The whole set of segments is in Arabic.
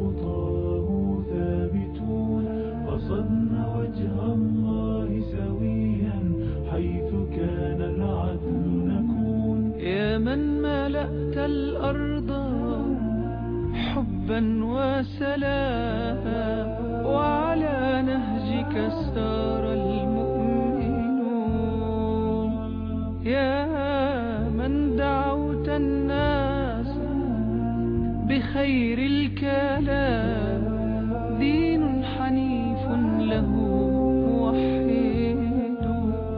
خطاه ثابتون قصدنا وجه الله سويا حيث كان العدل نكون. يا من ملأت الأرض حبا وسلاما وعلى نهجك سار المؤمنون. يا من دعوت الناس بخير الكلام دين حنيف له موحد.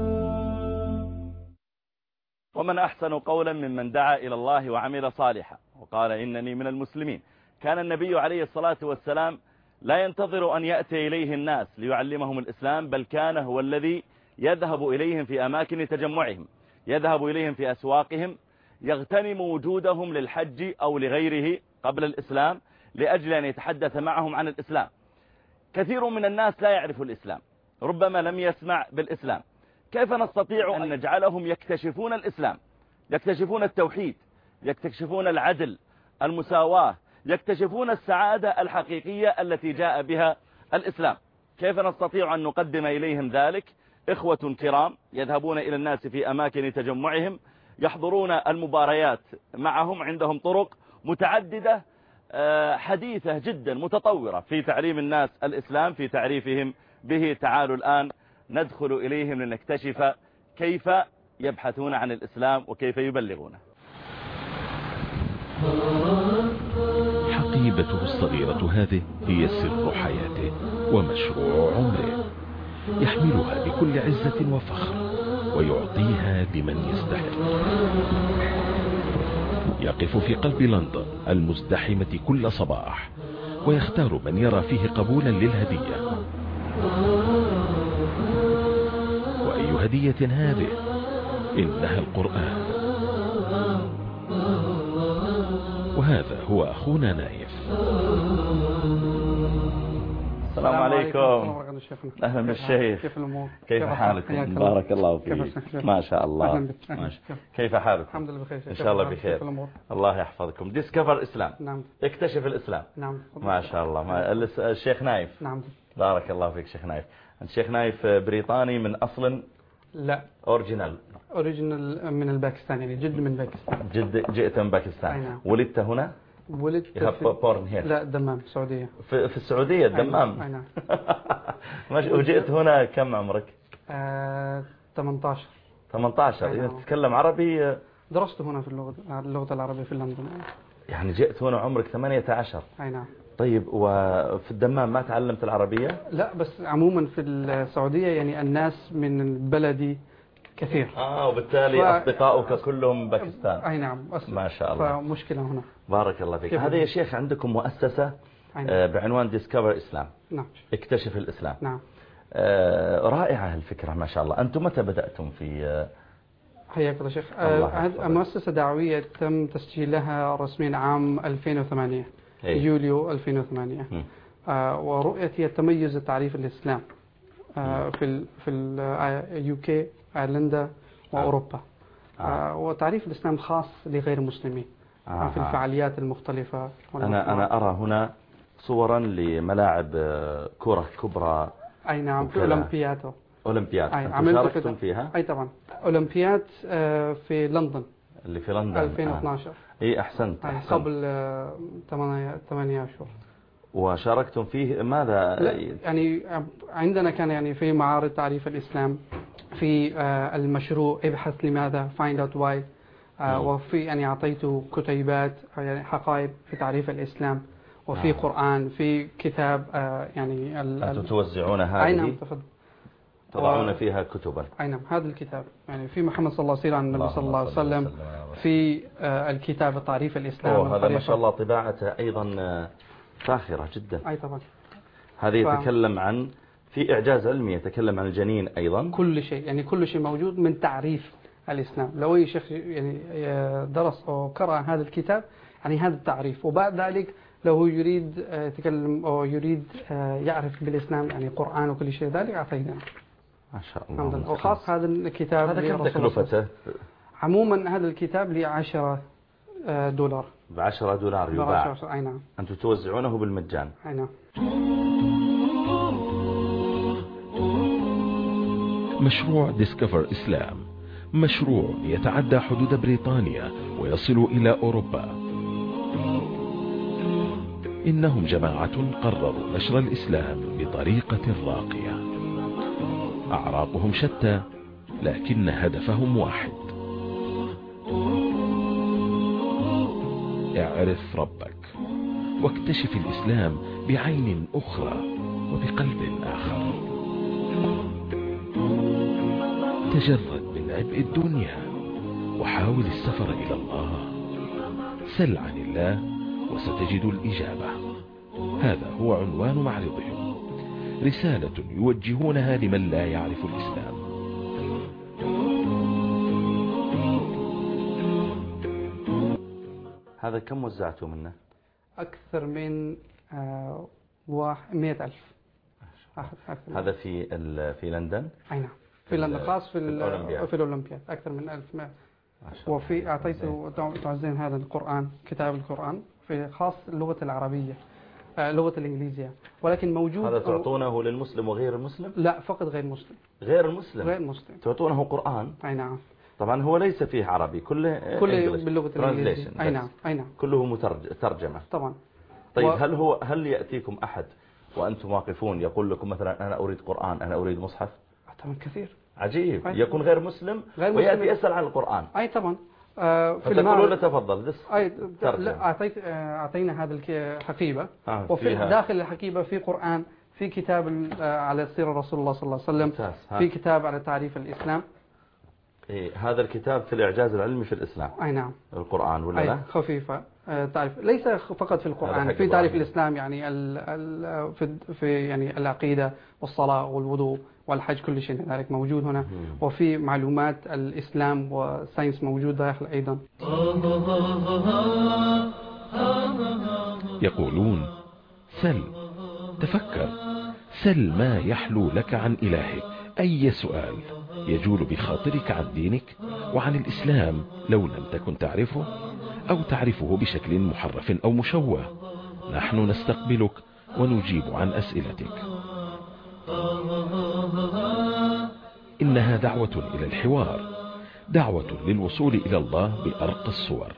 ومن أحسن قولا ممن دعا إلى الله وعمل صالحا وقال إنني من المسلمين. كان النبي عليه الصلاة والسلام لا ينتظر أن يأتي إليه الناس ليعلمهم الإسلام، بل كان هو الذي يذهب إليهم في أماكن تجمعهم، يذهب إليهم في أسواقهم، يغتنم وجودهم للحج أو لغيره قبل الإسلام لأجل أن يتحدث معهم عن الإسلام. كثير من الناس لا يعرف الإسلام، ربما لم يسمع بالإسلام. كيف نستطيع أن نجعلهم يكتشفون الإسلام، يكتشفون التوحيد، يكتشفون العدل، المساواة، يكتشفون السعادة الحقيقية التي جاء بها الإسلام؟ كيف نستطيع أن نقدم إليهم ذلك؟ إخوة كرام يذهبون إلى الناس في أماكن تجمعهم، يحضرون المباريات معهم، عندهم طرق متعددة حديثة جدا متطورة في تعليم الناس الإسلام، في تعريفهم به. تعالوا الآن ندخل إليهم لنكتشف كيف يبحثون عن الإسلام وكيف يبلغونه. حقيبته الصغيرة هذه هي سر حياته ومشروع عمره، يحملها بكل عزة وفخر ويعطيها لمن يستحق. يقف في قلب لندن المزدحمة كل صباح ويختار من يرى فيه قبولا للهدية. وأي هدية هذه؟ إنها القرآن. وهذا هو أخونا نايف. السلام عليكم. أهلا بالشيخ. كيف الأمور؟ كيف حالكم؟ بارك الله فيك. ما شاء الله. كيف حالكم؟ الحمد لله بخير. إن شاء الله بخير. الله يحفظكم. ديسكفر إسلام. نعم. اكتشف الإسلام. نعم. ما شاء الله. الشيخ نايف. نعم. بارك الله فيك شيخ نايف. الشيخ نايف بريطاني من أصل؟ لا. أوريجينال من الباكستان، يعني جد من باكستان. جئت من باكستان. نعم. ولدت هنا؟ ولدت لا دمام، السعودية. في السعودية الدمام. أي نعم. وجئت هنا كم عمرك؟ 18. 18. إذا تتكلم عربي؟ درست هنا في اللغة العربية في لندن. يعني جئت هنا عمرك 18. أي نعم. طيب وفي الدمام ما تعلمت العربية؟ لا، بس عموما في السعودية يعني الناس من بلدي كثير. وبالتالي أصدقائك كلهم باكستان. أي نعم. ما شاء الله. فمشكلة هنا. بارك الله فيك. هذا يا شيخ عندكم مؤسسة بعنوان ديسكفر إسلام. نعم. اكتشف الإسلام. نعم. رائعة الفكرة ما شاء الله. أنتم متى بدأتم في؟ حياك الله شيخ. مؤسسة دعوية تم تسجيلها رسميا عام 2008. يوليو 2008. ورؤيتي التميز تعريف الإسلام في اليوكي، أيرلندا وأوروبا. وتعريف الإسلام خاص لغير المسلمين في الفعاليات المختلفة. أنا أرى هنا صورا لملاعب كرة كبرى. أي نعم. في أولمبياد. شاركتم فيها؟ أي طبعا. أولمبياد في لندن. اللي في لندن 2012. إيه أحسنت. قبل 8 أشهر. وشاركتم فيه ماذا؟ يعني عندنا كان يعني في معارض تعريف الإسلام، في المشروع ابحث لماذا find out why. وفي يعني أعطيت كتيبات يعني حقائب في تعريف الإسلام، وفي قرآن، في كتاب يعني أنتم توزعون هذه؟ أي نعم. تفضل. تضعون فيها كتبا. أي نعم. هذا الكتاب يعني في محمد صلى الله عليه وسلم عن النبي صلى الله عليه وسلم، في الكتاب تعريف الإسلام. هذا ما شاء الله طباعته أيضا فاخرة جدا. أي طبعا. هذا يتكلم عن في إعجاز علمي، يتكلم عن الجنين أيضا. كل شيء يعني كل شيء موجود من تعريف الإسلام. لو أي شيخ يعني درس أو قرأ هذا الكتاب يعني هذا التعريف، وبعد ذلك لو هو يريد يتكلم أو يريد يعرف بالإسلام يعني قرآن وكل شيء ذلك أعطينا. ما شاء الله. وخاص هذا الكتاب هذا كم تكلفته؟ عموما هذا الكتاب ل10 دولار. $10 يباع. أي نعم. أنتم توزعونه بالمجان. أي نعم. مشروع ديسكفر إسلام مشروع يتعدى حدود بريطانيا ويصل إلى أوروبا. إنهم جماعة قرروا نشر الإسلام بطريقة راقية. أعراقهم شتى لكن هدفهم واحد: اعرف ربك واكتشف الإسلام بعين أخرى وبقلب آخر. تجرد من عبء الدنيا وحاول السفر إلى الله. سل عن الله وستجد الإجابة. هذا هو عنوان معرضهم، رسالة يوجهونها لمن لا يعرف الإسلام. هذا كم وزعتوا منه؟ أكثر من 100,000. هذا في لندن؟ أي نعم، في لندن خاص في الأولمبياد أكثر من 1100. وفي أعطيت تعزين هذا القرآن، كتاب القرآن في خاص اللغة العربية، اللغة الإنجليزية، ولكن موجود. هذا تعطونه للمسلم وغير المسلم؟ لا، فقط غير مسلم. غير المسلم؟ غير مسلم تعطونه قرآن؟ أي نعم. طبعا هو ليس فيه عربي، كله باللغة الإنجليزية. أي نعم. أي نعم. كله ترجمة. طبعا. طيب هل يأتيكم أحد وأنتم واقفون يقول لكم مثلا أنا أريد قرآن، أنا أريد مصحف؟ طبعا كثير. عجيب. يكون غير مسلم ويأتي يسأل عن القرآن. أي طبعا. فتقولوا له تفضل. أعطينا هذا الحقيبة، وفي داخل الحقيبة في قرآن، في كتاب على سيرة رسول الله صلى الله عليه وسلم، في كتاب على تعريف الإسلام. هذا الكتاب في الإعجاز العلمي في الإسلام. أي نعم. القرآن ولا لا؟ خفيفة. تعرف ليس فقط في القرآن، في تعريف الإسلام يعني في يعني العقيدة والصلاة والوضوء والحج، كل شيء ذلك موجود هنا. وفي معلومات الإسلام والساينس موجود داخل أيضا. يقولون: سل، تفكر، سل ما يحلو لك عن إلهك. أي سؤال يجول بخاطرك عن دينك وعن الإسلام لو لم تكن تعرفه أو تعرفه بشكل محرف أو مشوه، نحن نستقبلك ونجيب عن أسئلتك. إنها دعوة إلى الحوار، دعوة للوصول إلى الله بأرقى الصور.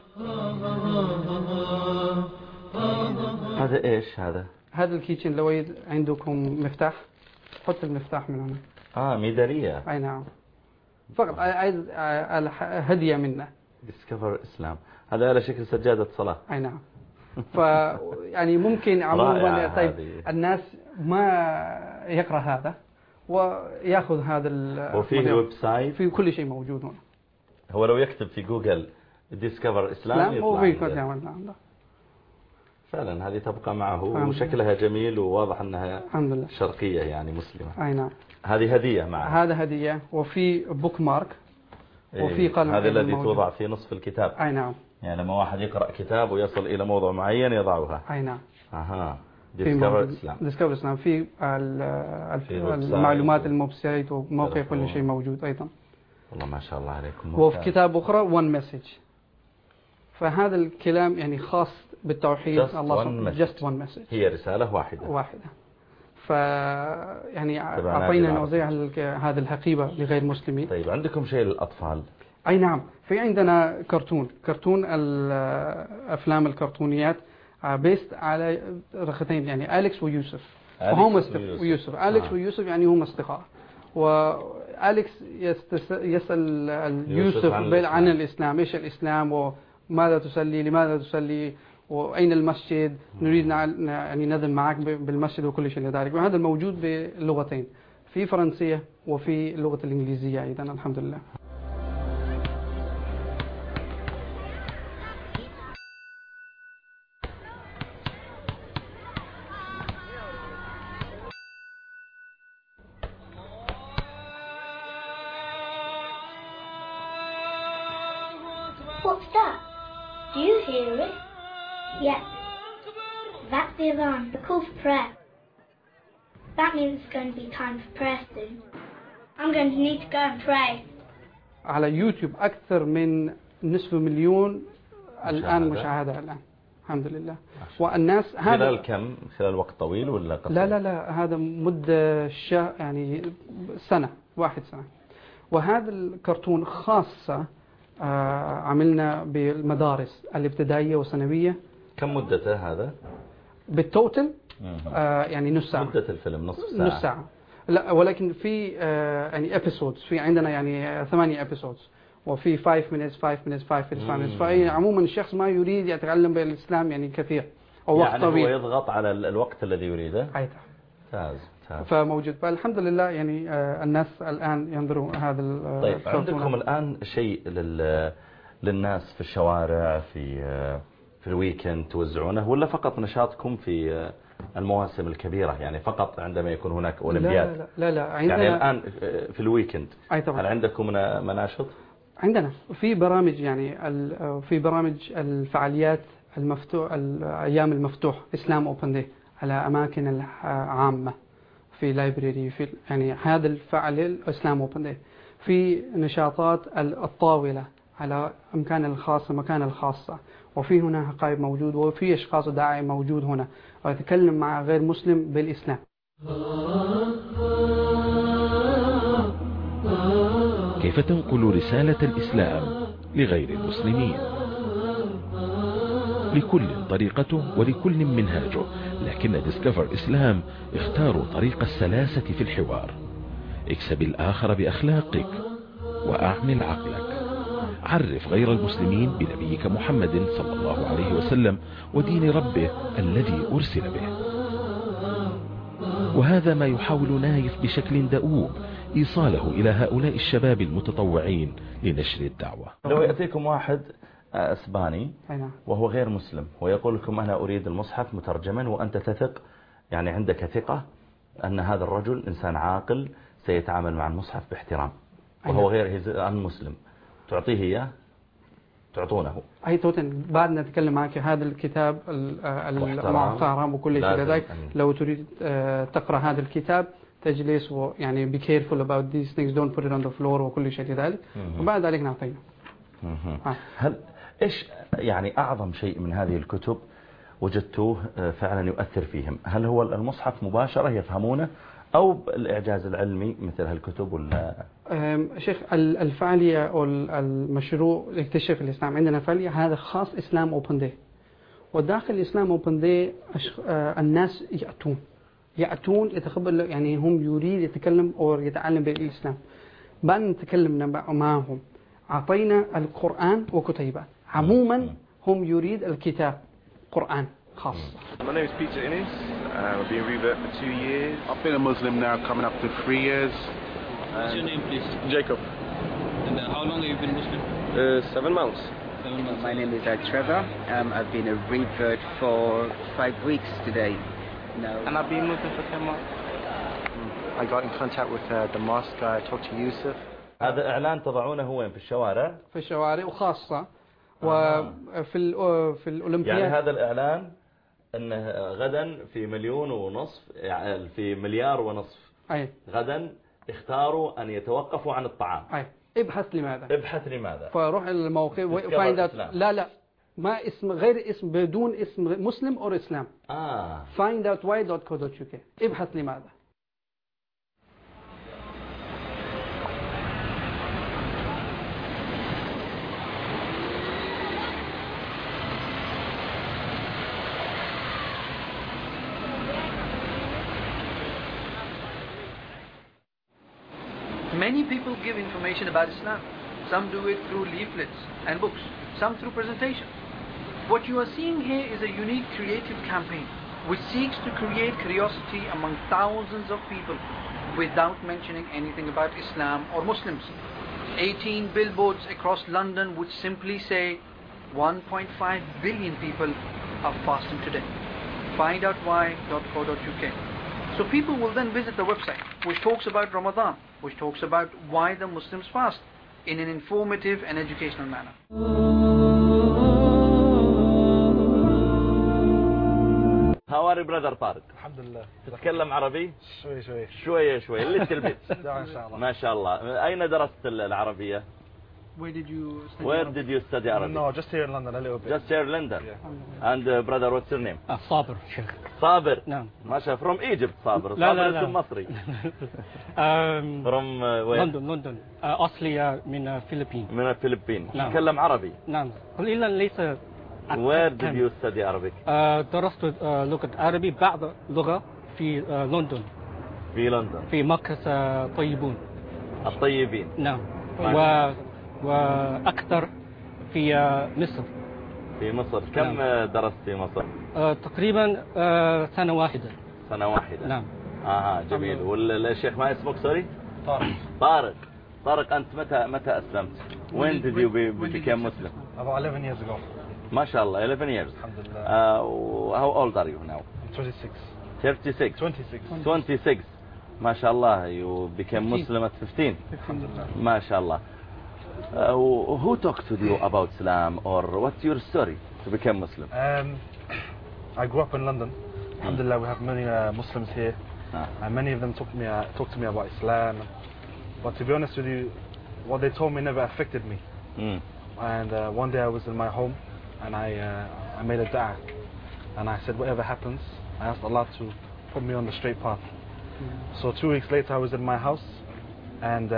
هذا إيش هذا؟ هذا الكيتشن. لو عندكم مفتاح، حط المفتاح من هنا. ميدالية. أي نعم. فقط عايز هدية منه. ديسكفر إسلام. هذا على شكل سجادة صلاة. أي نعم. يعني ممكن عموما طيب الناس ما يقرأ هذا ويأخذ هذا وفي الويب سايت في كل شيء موجود هنا. هو لو يكتب في جوجل ديسكفر إسلام يطلع. فعلا هذه تبقى معه وشكلها جميل وواضح أنها الحمد لله شرقية يعني مسلمة. أي نعم. هذه هدية معها. هذا هدية، وفي بوك مارك، وفي قلم. هذا الذي توضع في نصف الكتاب. أي نعم. يعني لما واحد يقرأ كتاب ويصل إلى موضوع معين يضعها. أي نعم. ديسكفر إسلام. ديسكفر إسلام في المعلومات الموب سايت وموقع كل شيء موجود أيضا. والله ما شاء الله عليكم. وفي كتاب أخرى one message. فهذا الكلام يعني خاص بالتوحيد. الله just one message. هي رسالة واحدة. يعني أعطينا نوزيع هذه الحقيبة لغير مسلمين. طيب عندكم شيء للأطفال؟ أي نعم. في عندنا كرتون الأفلام الكرتونيات بيست على رختين، يعني أليكس ويوسف. وهم ويوسف. أليكس ويوسف يعني هم أصدقاء، وأليكس يسأل يوسف عن الإسلام، إيش الإسلام وماذا تصلي، لماذا تصلي، وأين المسجد، نريد يعني نذهب معك بالمسجد وكل شيء لذلك. وهذا الموجود باللغتين، في فرنسية وفي اللغة الإنجليزية أيضا الحمد لله. What's that? Do you hear it? Yeah. That's the alarm. The call for prayer. That means it's going to be time for prayer soon. I'm going to need to go and pray. على يوتيوب أكثر من 500,000 الآن مشاهدة الآن الحمد لله. والناس خلال كم؟ خلال وقت طويل ولا قصير؟ لا هذا مدة يعني واحد سنة. وهذا الكرتون خاصة عملنا بالمدارس الابتدائية والثانوية. كم مدته هذا؟ بالتوتل يعني نص ساعة. مدة الفيلم نص ساعة. لا ولكن في يعني episodes، في عندنا يعني 8 episodes، وفي 5 minutes. فعموما الشخص ما يريد يتعلم بالإسلام يعني كثير أو وقت يعني طويل، هو يضغط على الوقت الذي يريده. ممتاز. فموجود. فالحمد لله يعني الناس الآن ينظرون هذا. طيب عندكم الآن شيء للناس في الشوارع في الويكند توزعونه، ولا فقط نشاطكم في المواسم الكبيرة، يعني فقط عندما يكون هناك أولمبياد؟ لا عندنا يعني الآن في الويكند هل عندكم مناشط؟ عندنا في برامج، يعني في برامج الفعاليات المفتوح، الأيام المفتوح إسلام أوبن داي على أماكن العامة، في لايبراري، في يعني هذا الفعالية إسلام أوبن داي. في نشاطات الطاولة على مكان الخاصة، وفي هنا حقائب موجود، وفي أشخاص داعي موجود هنا ويتكلم مع غير مسلم بالإسلام. كيف تنقل رسالة الإسلام لغير المسلمين؟ لكل طريقته ولكل منهاجه، لكن ديسكفر إسلام اختاروا طريق السلاسة في الحوار. اكسب الآخر بأخلاقك وأعمل عقلك. عرف غير المسلمين بنبيك محمد صلى الله عليه وسلم ودين ربه الذي أرسل به. وهذا ما يحاول نايف بشكل دؤوب إيصاله إلى هؤلاء الشباب المتطوعين لنشر الدعوة. لو يأتيكم واحد أسباني وهو غير مسلم ويقول لكم أنا أريد المصحف مترجما، وأنت تثق، يعني عندك ثقة أن هذا الرجل إنسان عاقل سيتعامل مع المصحف باحترام، وهو غير مسلم، تعطيه إياه؟ تعطونه؟ أي توتن بعد نتكلم معك هذا الكتاب المحترم وكل شيء لذلك. لو تريد تقرأ هذا الكتاب تجلس ويعني be careful about these things, don't put it on the floor وكل شيء ذلك، وبعد ذلك نعطيه. هل إيش يعني أعظم شيء من هذه الكتب وجدتوه فعلا يؤثر فيهم؟ هل هو المصحف مباشرة يفهمونه، أو الإعجاز العلمي مثل هالكتب ولا؟ شيخ الفعالية أو المشروع اكتشف الإسلام، عندنا فعالية هذا خاص إسلام أوبن داي، وداخل الإسلام أوبن داي الناس يأتون يتقبل، يعني هم يريد يتكلم أو يتعلم بالإسلام. بعد نتكلم معهم أعطينا القرآن وكتيبات، عموما هم يريد الكتاب قرآن خاص. My name is Peter Innes. I've been revert for 2 years. I've been a Muslim now coming up to 3 years. What's your name, please? Jacob. And how long have you been Muslim? 7 months. 7 months. My name is Trevor. I've been a revert for 5 weeks today. No. And I've been Muslim for 10 months. I got in contact with the mosque. I talked to Yusuf. هذا إعلان تضعونه وين؟ في الشوارع؟ في الشوارع وخاصة وفي الأولمبياد. يعني هذا الإعلان أنه غدا في 1.5 مليون، يعني في 1.5 مليار غدا اختاروا أن يتوقفوا عن الطعام. ابحث لماذا. فروح الموقع وفايند اوت. لا ما اسم غير اسم، بدون اسم مسلم أو إسلام. findoutwhy.co.uk. ابحث لماذا. Many people give information about Islam. Some do it through leaflets and books, some through presentation. What you are seeing here is a unique creative campaign which seeks to create curiosity among thousands of people without mentioning anything about Islam or Muslims. 18 billboards across London which simply say 1.5 billion people are fasting today. Findoutwhy.co.uk. So people will then visit the website which talks about Ramadan, which talks about why the Muslims fast in an informative and educational manner. How are you brother طارق؟ الحمد لله. تتكلم عربي؟ شوي اللي تلبس. إن شاء الله. ما شاء الله. أين درست العربية؟ Where did you study? Where did you study Arabic? No, just here in London a little bit. Just here in London. Yeah. And brother, what's your name? صابر شيخ. صابر. نعم. ما شاء from Egypt صابر. لا لا صابر لا. اسم مصري. From where? لندن أصلي من الفلبين. من الفلبين. نعم. تتكلم عربي. نعم. قليلا ليس. Where did you study Arabic? درست لغة عربي بعض لغة في لندن. في لندن. في مركز طيبون. الطيبين. نعم. وأكثر في مصر. في مصر. كم درست في مصر؟ تقريبا سنة واحدة. سنة واحدة. نعم. جميل. والشيخ ما اسمك سوري؟ طارق. طارق أنت متى أسلمت؟ When did you become Muslim? About 11 years ago. ما شاء الله 11 years. Alhamdulillah. How old are you now? I'm 26. 36. 26. 26. ما شاء الله you became Muslim at 15. Alhamdulillah. ما شاء الله. Who talked to you about Islam or what's your story to become Muslim? I grew up in London. Alhamdulillah, we have many Muslims here, and many of them talked to me about Islam. But to be honest with you, what they told me never affected me. And one day I was in my home, and I made a dua, and I said, whatever happens, I asked Allah to put me on the straight path. So 2 weeks later, I was in my house, and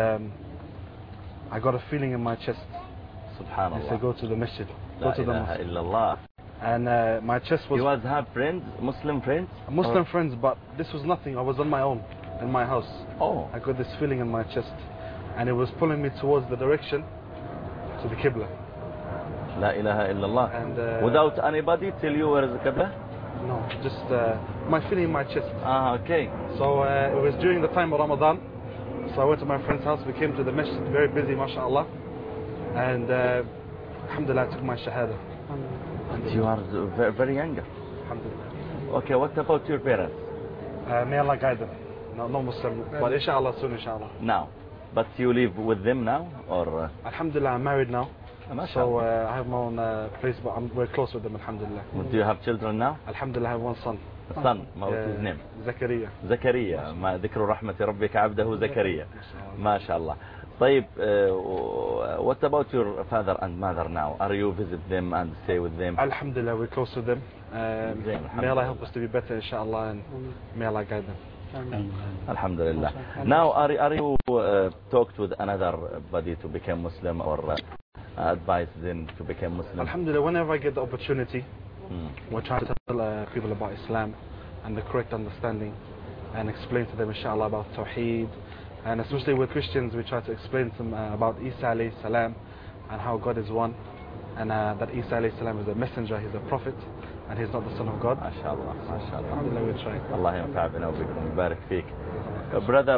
I got a feeling in my chest. Subhanallah. He said, go to the masjid, go to the mosque. illallah. And my chest was... You was have friends, Muslim friends? Muslim friends, but this was nothing. I was on my own, in my house. Oh. I got this feeling in my chest, and it was pulling me towards the direction to the Qibla. La ilaha illallah. And without anybody tell you where is the Qibla? No, just my feeling in my chest. Okay. So it was during the time of Ramadan. So I went to my friend's house. We came to the masjid, very busy, mashallah. And alhamdulillah, I took my shahada. You are very, very young. Alhamdulillah. Okay, what about your parents? May Allah guide them. No Muslim, but inshallah soon, inshallah. Now, but you live with them now, or? Alhamdulillah, I'm married now. So I have my own place, but we're close with them, alhamdulillah. Do you have children now? Alhamdulillah, I have one son. A son, what's his name? Zakaria. Zakaria. ما ذكر رحمة ربك عبده زكريا. ما شاء الله. طيب, what about your father and mother now? Are you visit them and stay with them? Alhamdulillah, we're close with them. May Allah help us to be better, inshallah, and may Allah guide them. Alhamdulillah. Now, are you talked with another body to become Muslim or advise them to become Muslim? Alhamdulillah, whenever I get the opportunity, we're trying to tell people about Islam and the correct understanding, and explain to them, inshallah, about Tawheed. And especially with Christians, we try to explain to them about Isa alayhi salam and how God is one, and that Isa alayhi salam is a messenger, he's a prophet, and he's not the son of God. MashaAllah, MashaAllah. Alhamdulillah, we try. Allah ينفع بنا وبكم ويبارك فيك. Brother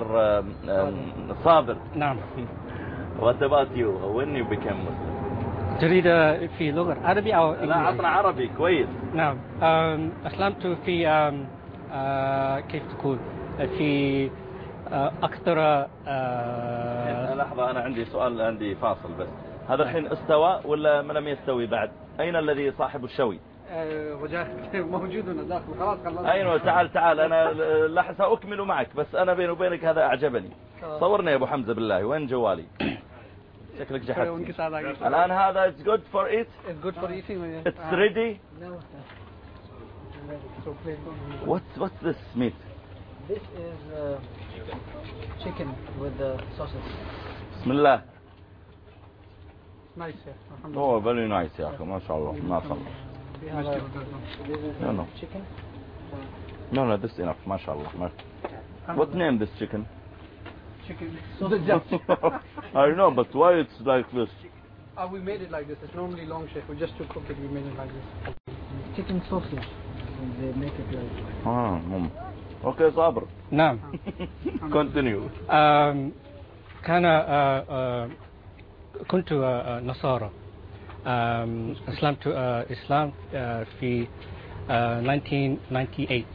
Sabir. نعم. What about you? When you became Muslim? تريد في لغة عربي أو لا عطنا عربي كويس. نعم. أسلمت في كيف تقول في أكثر لحظة أنا عندي سؤال عندي فاصل بس. هذا الحين استوى ولا لم يستوي بعد؟ أين الذي صاحب الشوي؟ موجود هنا داخل خلاص خلصنا. أيوة تعال أنا لا سأكمل معك بس أنا بيني وبينك هذا أعجبني. صورنا يا أبو حمزة بالله وين جوالي؟ شكلك جحدت. الآن هذا it's good for it. It's good for eating. It's ready. What's this meat? This is chicken with the sausage. بسم الله. Nice. Oh, very nice يا أخي ما شاء الله ما شاء الله. No. Chicken. No, this enough. ما شاء الله. What name this chicken? Chicken. I know, but why it's like this? We made it like this. It's normally long, Sheikh. We just to cook it, we made it like this. Chicken sausage. They make it like. Okay, صابر. نعم. Continue. كنت نصارى. أسلمت إسلام في 1998.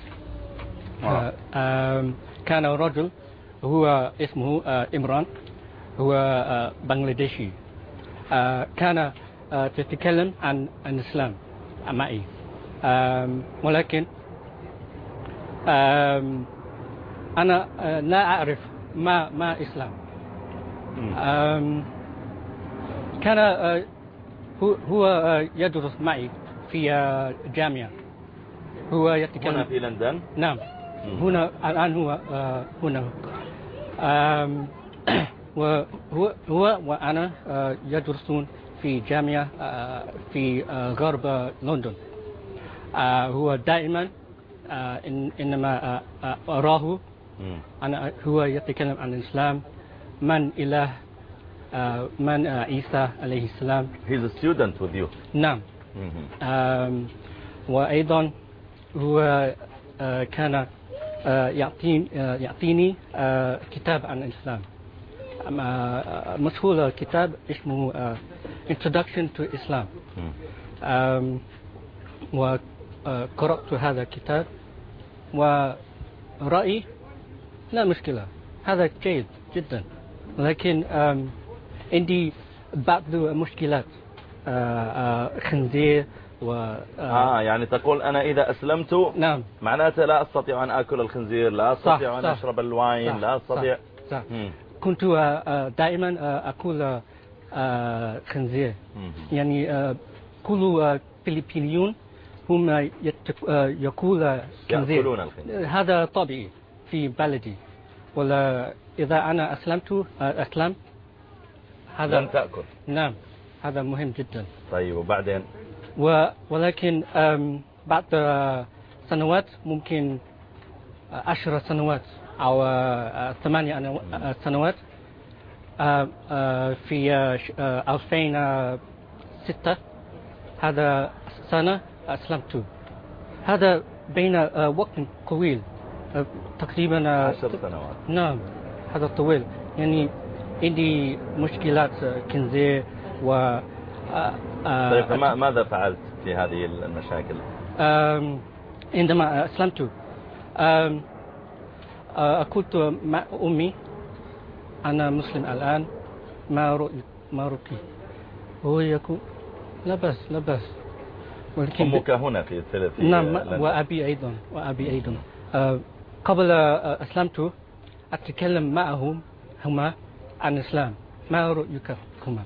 كان رجل هو اسمه إمران هو بنغلاديشي كان تتكلم عن الإسلام معي ولكن أنا لا أعرف ما إسلام كان هو يدرس معي في جامعة. هو يتكلم هنا في لندن؟ نعم. هنا الآن هو هنا. وهو وأنا يدرسون في جامعة في غرب لندن. هو دائما إنما أراه هو يتكلم عن الإسلام، من إله، من عيسى عليه السلام. He's a student with you. نعم. وأيضا هو كان يعطيني كتاب عن الإسلام، مشهور كتاب اسمه Introduction to Islam. وقرأت هذا الكتاب ورأيي لا مشكلة، هذا جيد جدا، لكن عندي بعض المشكلات، خنزير يعني تقول أنا إذا أسلمت نعم معناته لا أستطيع أن أكل الخنزير، لا أستطيع أن أشرب الواين، لا أستطيع. صح. كنت دائما أكل خنزير. يعني كل فلبينيون هم يأكلون خنزير، هذا طبيعي في بلدي. ولا إذا أنا أسلمت هذا لن تأكل. نعم، هذا مهم جدا. طيب وبعدين؟ ولكن بعد سنوات، ممكن 10 سنوات أو 8 سنوات، في 2006 هذا سنة أسلمت. هذا بين وقت طويل، تقريبا 10 سنوات. نعم، هذا طويل. يعني عندي مشكلات خنزير و طيب ماذا فعلت في هذه المشاكل؟ عندما أسلمت قلت مع أمي أنا مسلم الآن، ما رأيك؟ هو يقول لا بأس. أمك هنا في نعم، وأبي أيضا. قبل أسلمت أتكلم معهم هما عن الإسلام. ما رأيك هما؟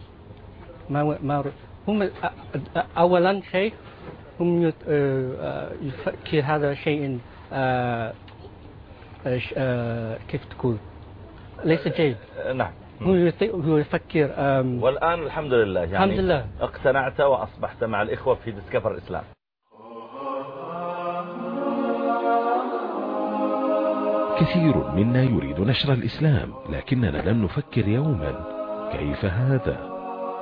هم أولا شيء هم يفكر هذا شيء كيف تقول ليس جيد. نعم. هو يفكر. والآن الحمد لله، يعني الحمد لله اقتنعت وأصبحت مع الإخوة في ديسكفر الإسلام. كثير منا يريد نشر الإسلام، لكننا لم نفكر يوما كيف هذا.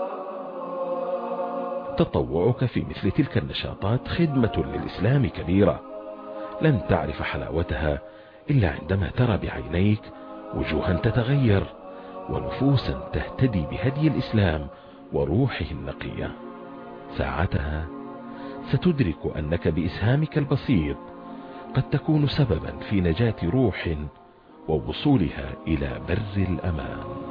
تطوعك في مثل تلك النشاطات خدمة للإسلام كبيرة، لن تعرف حلاوتها إلا عندما ترى بعينيك وجوها تتغير ونفوسا تهتدي بهدي الإسلام وروحه النقية. ساعتها ستدرك أنك بإسهامك البسيط قد تكون سببا في نجاة روح ووصولها إلى بر الأمان.